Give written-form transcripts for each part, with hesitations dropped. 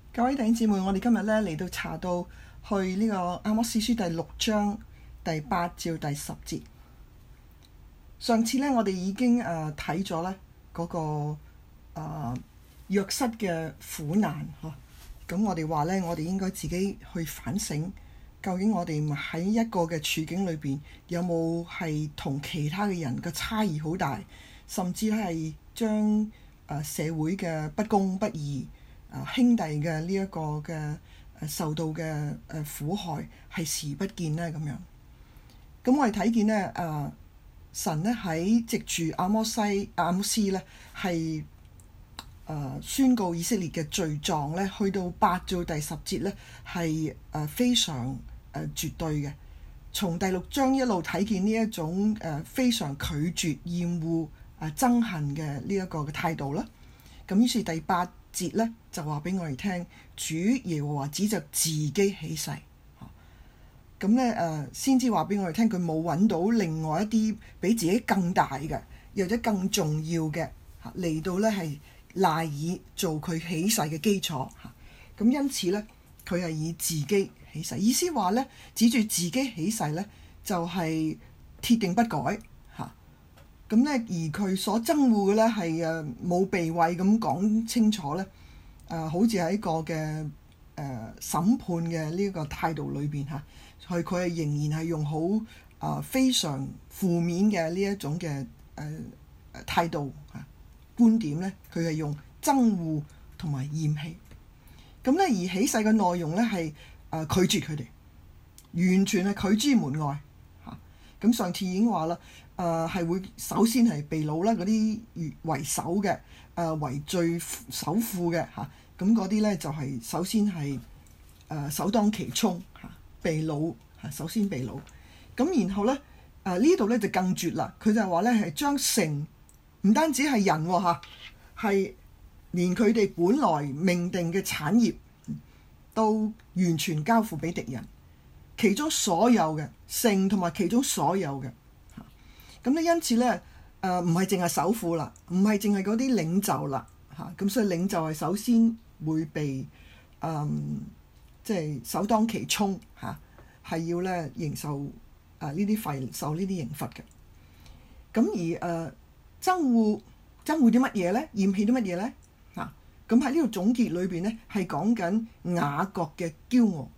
各位弟兄姊妹，我哋今日咧嚟到查到去呢個阿摩司書第6章第8至第10節。上次咧我哋已經睇咗咧嗰個約瑟嘅苦難嚇。咁我哋話咧，我哋應該自己去反省，究竟我哋喺一個嘅處境裏邊有冇係同其他嘅人嘅差異好大，甚至係將社會嘅不公不義兄弟嘅呢一個嘅受到嘅苦害係視不見呢？咁樣。咁我哋睇見呢，神呢喺藉住阿摩司呢係宣告以色列嘅罪狀呢，去到8至第10節呢係非常絕對嘅。從第6章一路睇見呢一種非常拒絕、厭惡、憎恨嘅呢一個嘅態度啦。咁於是第8節呢就話俾我哋聽，主耶和華指着自己起誓，咁呢先至話俾我哋聽，佢冇揾到另外一啲比自己更大嘅，又或者更重要嘅嚟到呢係賴以做佢起誓嘅基礎。咁因此呢，佢係以自己起誓，意思話呢，指住自己起誓呢就係鐵定不改。咁呢，而佢所憎惡嘅呢係冇避諱咁講清楚呢，好似喺一個嘅審判嘅呢個態度裏邊嚇，佢係仍然係用好非常負面嘅呢一種嘅態度觀點呢，佢係用憎惡同埋厭棄。咁呢，而起誓嘅內容呢係拒絕佢哋，完全係拒之門外嚇。咁上次已經話啦。係會首先係被擄啦，嗰啲為首嘅為最首富嘅嚇，咁嗰啲咧就係首先係首當其衝嚇，被擄首先被擄。咁然後咧呢度咧就更絕啦，佢就係話咧係將城唔單止係人嚇，係連佢哋本來命定嘅產業都完全交付俾敵人，其中所有嘅城同埋其中所有嘅。咁咧，因此咧，唔係淨係首富啦，唔係淨係嗰啲領袖啦，嚇，咁所以領袖係首先會被即係首當其衝嚇，係要咧承受呢啲費受呢啲刑罰嘅。咁而憎惡啲乜嘢咧？厭棄啲乜嘢咧？嚇，咁喺呢個總結裏邊咧，係講緊雅各嘅驕傲。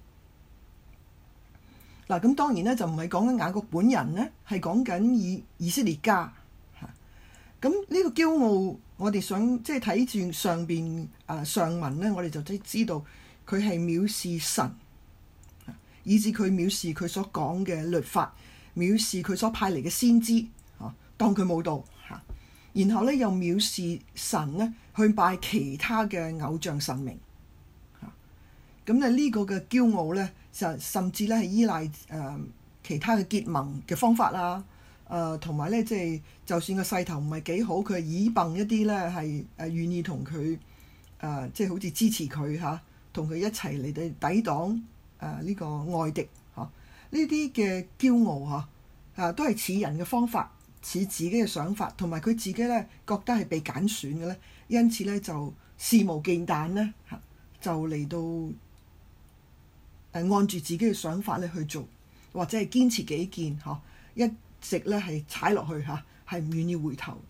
嗱，咁當然咧就唔係講緊雅各本人咧，係講緊以色列家嚇。咁呢個驕傲，我哋想即係睇住上邊上文咧，我哋就知道佢係藐視神，以至佢藐視佢所講嘅律法，藐視佢所派嚟嘅先知嚇，當佢冇到嚇。然後咧又藐視神咧，去拜其他嘅偶像神明嚇。咁咧呢個嘅驕傲咧，甚至咧係依賴其他嘅結盟嘅方法啦，同埋咧即係就算個勢頭唔係幾好，佢係倚傍一啲咧係願意同佢即係好似支持佢嚇，同佢一齊嚟到抵擋呢個外敵嚇。呢啲嘅驕傲嚇都係似人嘅方法，似自己嘅想法，同埋佢自己咧覺得係被揀選嘅咧，因此咧就肆無忌憚咧嚇，就嚟到按住自己嘅想法咧去做，或者係堅持己見嚇，一直咧係踩落去嚇，係唔願意回頭。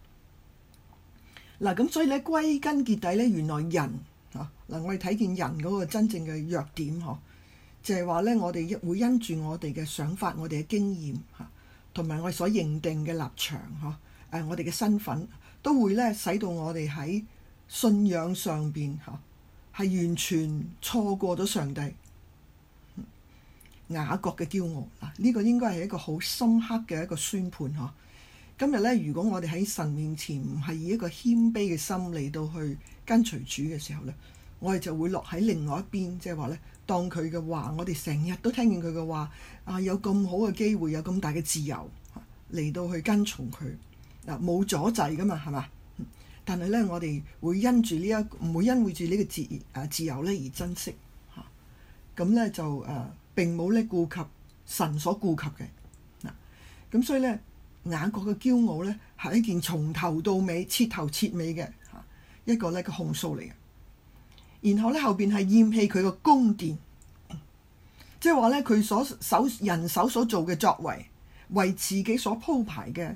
嗱，咁所以咧歸根結底咧，原來人嚇嗱，我哋睇見人嗰個真正嘅弱點嗬，就係話咧，我哋會因住我哋嘅想法、我哋嘅經驗嚇，同埋我哋所認定嘅立場嚇，我哋嘅身份都會咧使到我哋喺信仰上邊嚇係完全錯過咗上帝。雅各嘅驕傲嗱，呢個應該係一個好深刻嘅一個宣判嗬。今日咧，如果我哋喺神面前唔係以一個謙卑嘅心嚟到去跟隨主嘅時候咧，我哋就會落喺另外一邊，即係話咧，當佢嘅話，我哋成日都聽見佢嘅話有咁好嘅機會，有咁大嘅自由嚟到去跟從佢嗱，冇阻滯噶嘛，係嘛？但係咧，我哋會因住呢唔會因為住呢個自由咧而珍惜嚇，咁咧就並冇咧顧及神所顧及嘅嗱，咁所以咧雅各嘅驕傲咧係一件從頭到尾徹頭徹尾嘅一個咧個控訴嚟嘅。 然後咧後邊係厭棄佢個宮殿，即係話咧佢人手所做嘅作為，為自己所鋪排嘅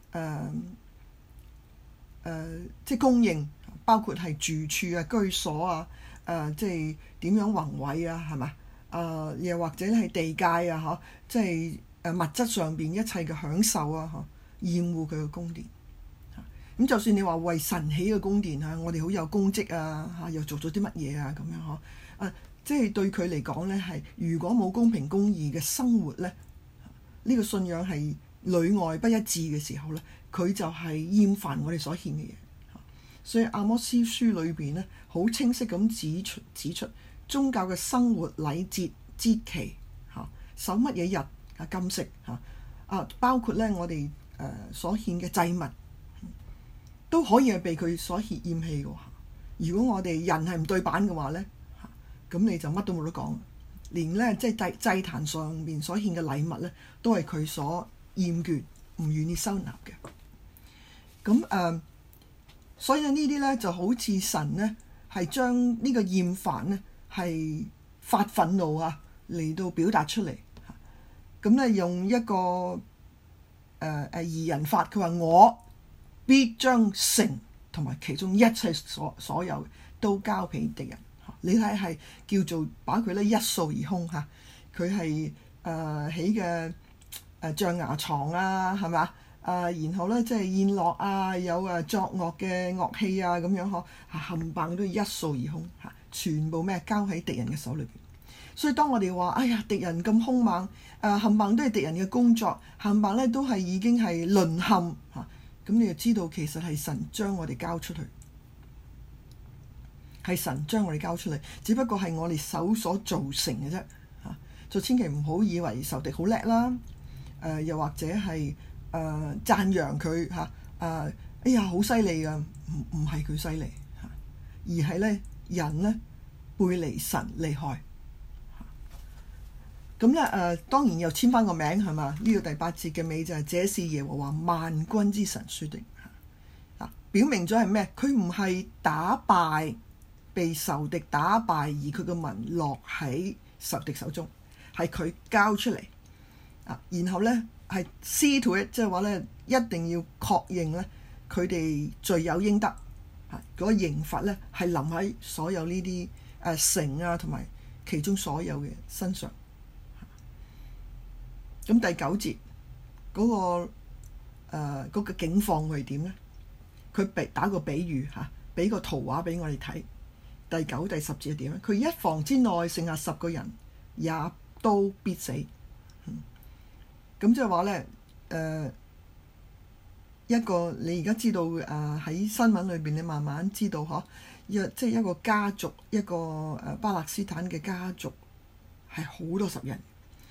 即係供應，包括係住處啊、居所啊、即係點樣宏偉啊，係嘛？又或者係地界啊，即係物質上邊一切嘅享受啊，厭惡佢嘅宮殿。咁就算你話為神起嘅宮殿我哋好有功績啊，又做咗啲乜嘢啊咁樣即係對佢嚟講咧，係如果冇公平公義嘅生活咧，呢個信仰係裏外不一致嘅時候咧，佢就係厭煩我哋所獻嘅嘢。所以阿摩司書裏邊咧，好清晰咁指出宗教嘅生活禮節節期守乜嘢日禁食包括咧我哋所獻嘅祭物都可以係被佢所厭棄嘅。如果我哋人係唔對版嘅話咧，咁你就乜都冇得講，連咧即係祭壇上面所獻嘅禮物咧，都係佢所厭倦唔願意收納嘅。咁所以呢啲咧就好似神咧係將呢個厭煩咧係發憤怒嚟到表達出嚟。咁咧用一個擬人法，佢話我必將城同埋其中一切所有都交俾敵人。你睇係叫做把佢咧一掃而空嚇。佢係起嘅象牙床啊，係嘛？然後咧即係宴樂啊，有作樂嘅樂器啊咁樣冚唪唥都一掃而空嚇，全部咩交喺敵人嘅手裏邊。所以當我哋話哎呀敵人咁兇猛，冚唪唥都係敵人嘅工作，冚唪唥咧都係已經係淪陷嚇，咁你就知道其實係神將我哋交出去，係神將我哋交出嚟，只不過係我哋手所造成嘅啫嚇。就千祈唔好以為仇敵好叻啦，又或者係讚揚佢嚇，哎呀好犀利啊！唔係佢犀利嚇，而係咧人咧背離神離害。咁咧當然又簽翻個名係嘛？呢個第8節嘅尾就係這是耶和華萬軍之神說的表明咗係咩？佢唔係被仇敵打敗，而佢個民落喺仇敵手中，係佢交出嚟然後咧係 see to it，即係話咧一定要確認咧佢哋罪有應得嗰個刑罰咧係臨喺所有呢啲城同埋其中所有嘅身上。咁第9節嗰個境況會係點咧？佢打個比喻俾個圖畫俾我哋睇。第9、第10節係點咧？佢一房之內剩下10個人，也都必死。咁即係話咧一個你而家知道喺新聞裏邊，你慢慢知道即係一個家族，一個巴勒斯坦嘅家族係好多10人。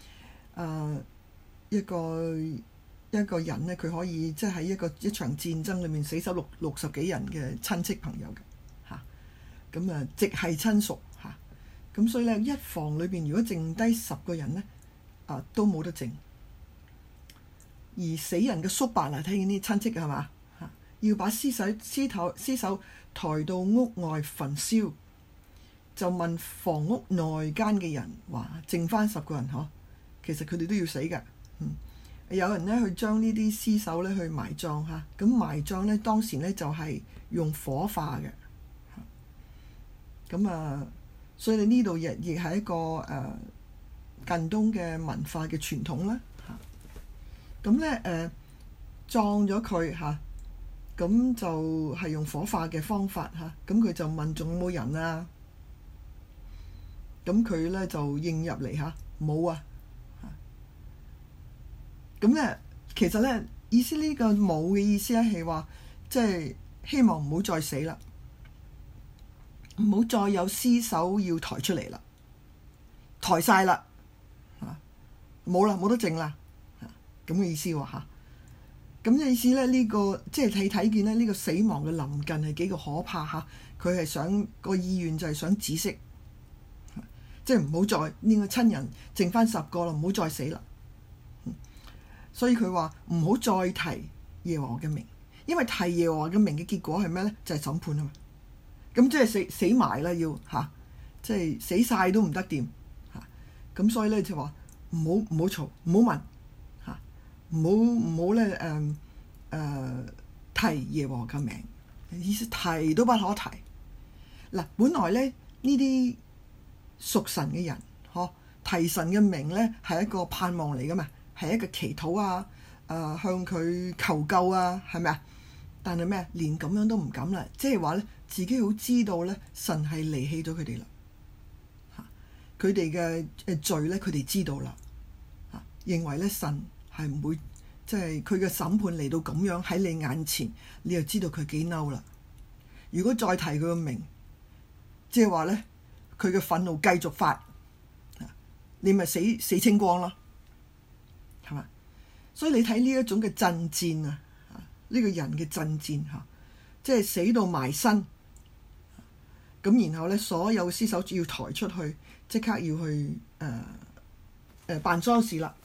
一個人咧，佢可以即係喺一場戰爭裏面死守60幾人嘅親戚朋友嘅嚇，咁直係親屬嚇，咁所以咧一房裏邊如果剩低10個人咧都冇得剩，而死人嘅叔伯睇見啲親戚係嘛嚇，要把屍首抬到屋外焚燒，就問房屋內間嘅人話：剩翻10個人其實佢哋都要死嘅。有人咧去將呢啲屍首咧去埋葬嚇，咁埋葬咧當時咧就係用火化嘅，咁所以你呢度亦係一個近東嘅文化嘅傳統啦嚇。咁咧葬咗佢嚇，咁就係用火化嘅方法嚇，咁佢就問仲有冇人啊？咁佢咧就應入嚟嚇，冇啊。咁咧，其實咧意思呢個冇嘅意思咧係話，即係希望唔好再死啦，唔好再有屍首要抬出嚟啦，抬晒啦，冇啦，冇得剩啦，咁嘅意思喎嚇。咁嘅意思咧，呢個即係睇見咧，呢個死亡嘅臨近係幾個可怕嚇。佢係想個意願就係想止息，即係唔好再呢個親人剩翻10個啦，唔好再死啦。所以佢話唔好再提耶和華嘅名，因為提耶和華嘅名嘅結果係咩咧？就係審判啊嘛。 咁即係死埋啦，要嚇，即係死晒都唔得掂嚇。咁所以咧就話唔好嘈，唔好問嚇，唔好咧提耶和華嘅名，意思提都不可提。嗱，本來咧呢啲屬神嘅人，提神嘅名咧係一個盼望嚟噶嘛，係一個祈禱啊，向佢求救啊，係咪啊？但係咩？連咁樣都唔敢啦，即係話咧自己好知道咧神係離棄咗佢哋啦，佢哋嘅罪咧佢哋知道啦，認為咧神係唔會，即係佢嘅審判嚟到咁樣喺你眼前，你就知道佢幾嬲啦。如果再提佢個名，即係話咧，佢嘅憤怒繼續發，你咪死清光咯，係嘛？所以你睇呢一種嘅陣戰啊，呢個人嘅陣戰嚇，即係死到埋身，咁然後咧所有屍首要抬出去，即刻要去辦喪事啦。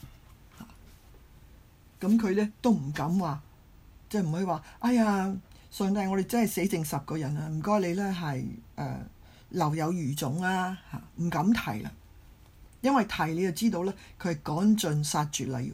咁佢咧都唔敢話，即係唔可以話，哎呀，上帝，我哋真係死剩10個人啊，唔該你咧係留有餘種啊，唔敢提啦，因為提你就知道咧，佢係趕盡殺絕啦要。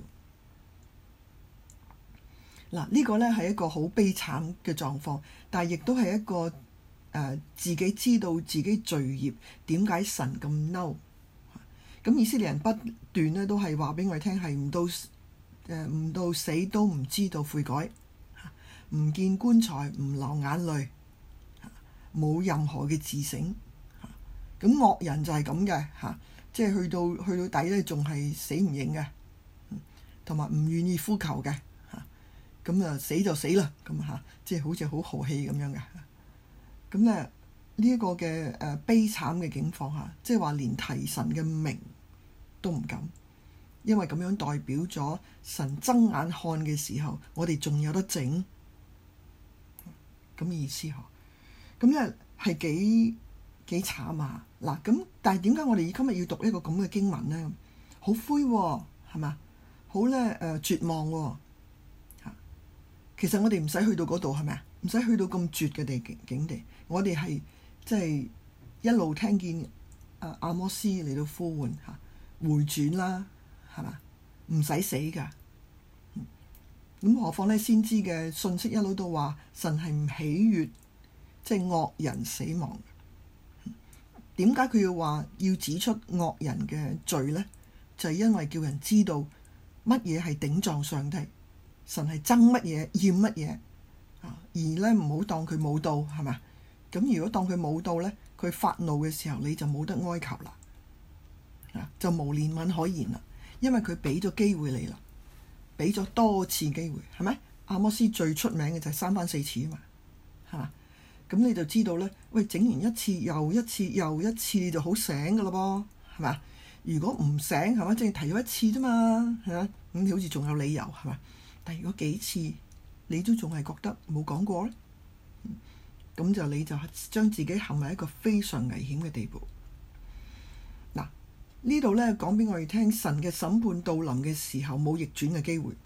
嗱，呢個咧係一個好悲慘嘅狀況，但係亦都係一個自己知道自己罪孽點解神咁嬲。咁以色列人不斷咧都係話俾我哋聽，係唔到死都唔知道悔改，唔見棺材唔流眼淚，冇任何嘅自省。咁惡人就係咁嘅嚇，即係去到底咧，仲係死唔認嘅，同埋唔願意呼求嘅嚇。咁啊死就死啦，咁嚇，即係好似好豪氣咁樣嘅。咁咧呢一個嘅悲慘嘅境況下，即係話連提神嘅名都唔敢，因為咁樣代表咗神睜眼看嘅時候，我哋仲有得整咁意思嗬。咁咧係幾慘啊！嗱，咁但係點解我哋今日要讀一個咁嘅經文咧？好灰喎，係嘛？好咧絕望喎。其實我哋唔使去到嗰度，係咪啊？唔使去到咁絕嘅境地，我哋係即係一路聽見阿摩斯嚟到呼喚嚇回轉啦，係嘛？唔使死㗎。咁何況咧，先知嘅信息一路都話神係唔喜悅即係惡人死亡。點解佢要指出惡人嘅罪呢？就係因為叫人知道乜嘢係頂撞上帝，神係憎乜嘢厭乜嘢，而咧唔好當佢冇到，係嘛？咁如果當佢冇到呢，佢發怒嘅時候你就冇得哀求啦，就無憐憫可言啦，因為佢俾咗機會你啦，俾咗多次機會，係咪？阿摩斯最出名嘅就係3番4次啊嘛，係嘛？咁你就知道咧，喂，整完一次又一次又一次你就好醒噶咯噃，係嘛？如果唔醒，係嘛，淨係提咗一次啫嘛，係嘛？咁你好似仲有理由，係嘛？但係如果幾次你都仲係覺得冇講過咧，咁就你就將自己陷入一個非常危險嘅地步。嗱，呢度咧講俾我哋聽，神嘅審判到臨嘅時候冇逆轉嘅機會，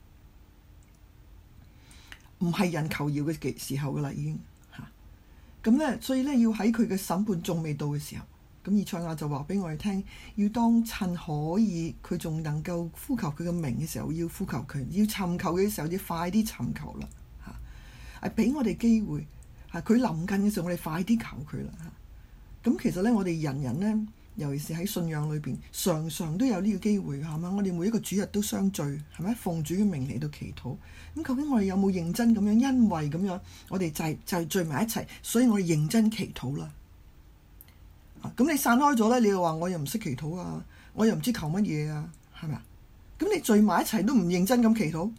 唔係人求饒嘅時候噶啦，已經。咁咧，所以咧要喺佢嘅審判仲未到嘅時候，咁以賽亞就話俾我哋聽，要當趁可以，佢仲能夠呼求佢嘅名嘅時候，要呼求佢；要尋求嘅時候，要快啲尋求啦，係俾我哋機會，佢臨近嘅時候，我哋快啲求佢啦，咁其實咧，我哋人人咧，尤其是喺信仰裏邊，常常都有呢個機會，係嘛？我哋每一個主日都相聚，係咪？奉主嘅名嚟到祈禱。咁究竟我哋有冇認真咁樣？因為咁樣，我哋就係聚埋一齊，所以我哋認真祈禱啦。咁你散開咗咧，你又話我又唔識祈禱啊，我又唔知求乜嘢啊，係咪啊？咁你聚埋一齊都唔認真咁祈禱，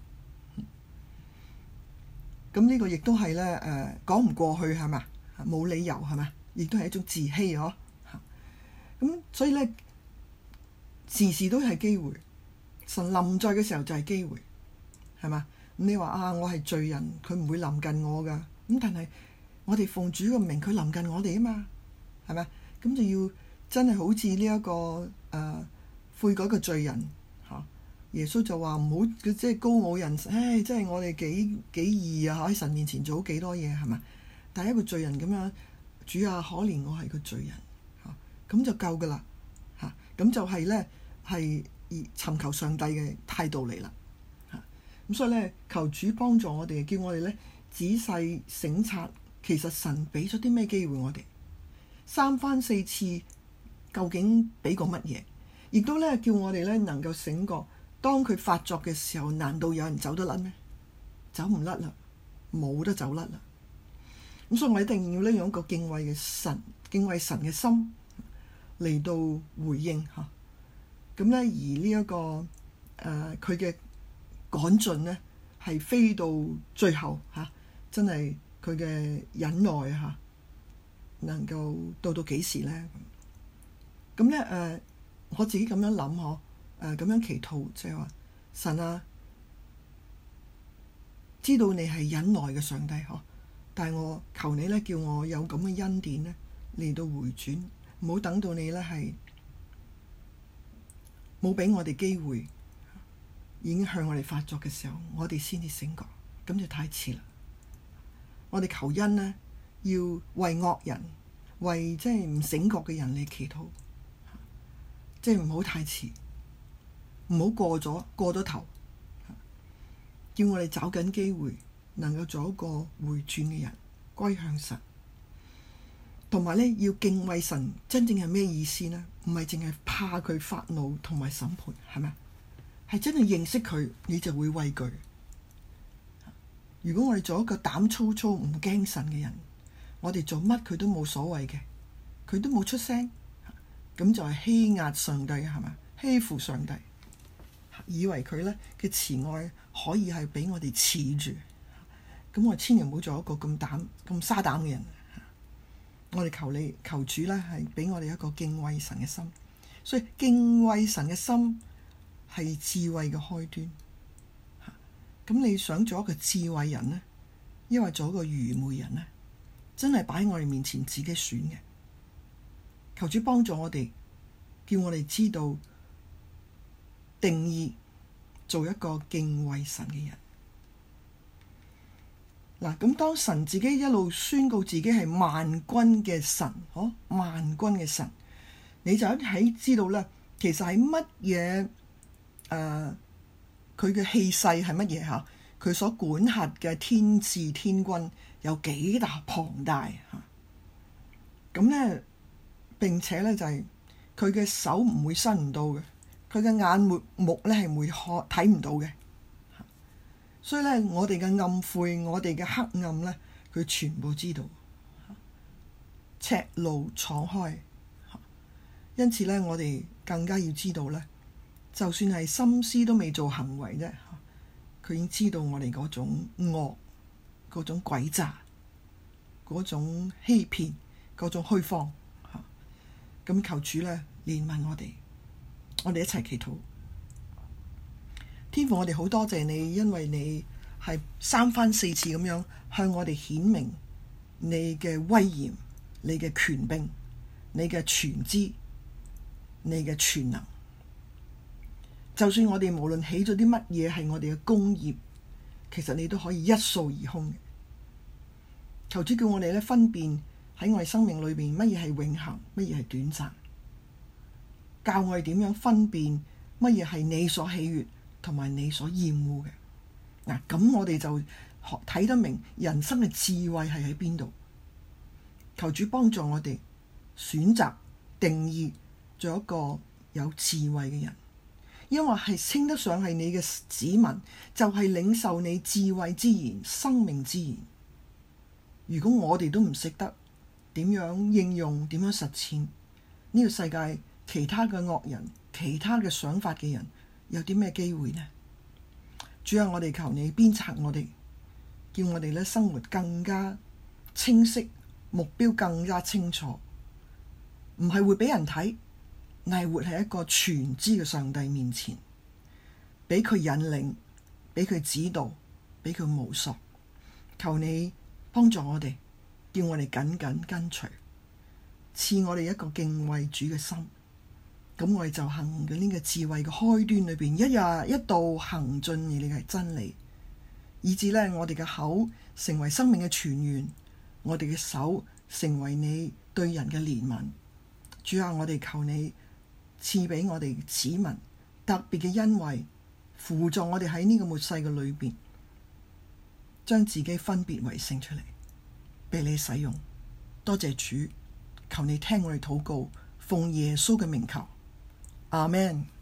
咁呢個亦都係咧講唔過去，係咪？冇理由，係咪？亦都係一種自欺嗬。咁所以咧，時時都係機會，神臨在嘅時候就係機會，係嘛？咁你話我係罪人，佢唔會臨近我噶。咁但係我哋奉主嘅名，佢臨近我哋啊嘛，係咪？咁就要真係好似呢一個悔改嘅罪人嚇。耶穌就話唔好即係高傲人，即係我哋幾義啊！喺神面前做幾多嘢係嘛？但係一個罪人咁樣主啊，可憐我係個罪人，咁就夠噶啦，咁就係咧係尋求上帝嘅態度嚟啦。咁所以咧，求主幫助我哋，叫我哋咧仔細省察，其實神俾咗啲咩機會我哋，3番4次究竟俾過乜嘢？亦都咧叫我哋咧能夠醒覺，當佢發作嘅時候，難道有人走得甩咩？走唔甩啦，冇得走甩啦。咁所以我一定要咧用一個敬畏神嘅心嚟到回應嚇。咁咧而呢一個佢嘅趕盡咧係飛到最後嚇，真係佢嘅忍耐嚇，能夠到幾時咧？咁咧我自己咁樣諗嗬，咁樣祈禱即係話神啊，知道你係忍耐嘅上帝嗬，但係我求你咧，叫我有咁嘅恩典咧嚟到回轉，唔好等到你咧係冇俾我哋機會，已經向我哋發作嘅時候，我哋先至醒覺，咁就太遲啦。我哋求恩呢，要為惡人，為即係唔醒覺嘅人嚟祈禱，即係唔好太遲，唔好過咗頭，叫我哋找緊機會，能夠做一個回轉嘅人，歸向神。同埋咧，要敬畏神，真正係咩意思呢？唔係淨係怕佢發怒同埋審判，係咪？係真係認識佢，你就會畏懼。如果我哋做一個膽粗粗唔驚神嘅人，我哋做乜佢都冇所謂嘅，佢都冇出聲，咁就係欺壓上帝，係咪？欺負上帝，以為佢咧嘅慈愛可以係俾我哋恃住，咁我千祈唔好做一個咁沙膽嘅人。我哋求主咧，係俾我哋一個敬畏神嘅心，所以敬畏神嘅心係智慧嘅開端。咁你想做一個智慧人呢？抑或做一個愚昧人呢？真係擺喺我哋面前自己選嘅。求主幫助我哋，叫我哋知道定義做一個敬畏神嘅人。嗱，咁當神自己一路宣告自己係萬軍嘅神，萬軍嘅神，你就一睇知道咧，其實係乜嘢？佢嘅氣勢係乜嘢嚇？佢所管轄嘅天使天軍有幾大龐大嚇？咁咧，並且咧就係佢嘅手唔會伸唔到嘅，佢嘅眼目咧係會睇唔到嘅。所以咧，我哋嘅暗晦，我哋嘅黑暗咧，佢全部知道，赤露敞開。因此咧，我哋更加要知道咧，就算係心思都未做行為啫，佢已經知道我哋嗰種惡、嗰種詭詐、嗰種欺騙、嗰種虛謊。咁求主咧憐憫我哋，我哋一齊祈禱。天父，我哋好多謝你，因為你係3番4次咁樣向我哋顯明你嘅威嚴、你嘅權柄、你嘅全知、你嘅全能。就算我哋無論起咗啲乜嘢係我哋嘅功業，其實你都可以一掃而空嘅。求主叫我哋咧分辨喺我哋生命裏邊乜嘢係永恆，乜嘢係短暫，教我哋點樣分辨乜嘢係你所喜悅同埋你所厭惡嘅。嗱，咁我哋就睇得明人生嘅智慧係喺邊度。求主幫助我哋選擇定義做一個有智慧嘅人，因為係稱得上係你嘅子民，就係領受你智慧之言、生命之言。如果我哋都唔識得點樣應用、點樣實踐，呢個世界其他嘅惡人、其他嘅想法嘅人有啲咩機會呢？主啊，我哋求你鞭策我哋，叫我哋咧生活更加清晰，目標更加清楚，唔係活俾人睇，乃係活喺一個全知嘅上帝面前，俾佢引領，俾佢指導，俾佢摸索。求你幫助我哋，叫我哋緊緊跟隨，賜我哋一個敬畏主嘅心。咁我哋就行緊呢個智慧嘅開端裏邊，一日一度行進你嘅真理，以致咧我哋嘅口成為生命嘅泉源，我哋嘅手成為你對人嘅憐憫。主啊，我哋求你賜俾我哋子民特別嘅恩惠，輔助我哋喺呢個末世嘅裏邊，將自己分別為聖出嚟，俾你使用。多謝主，求你聽我哋禱告，奉耶穌嘅名求，阿們。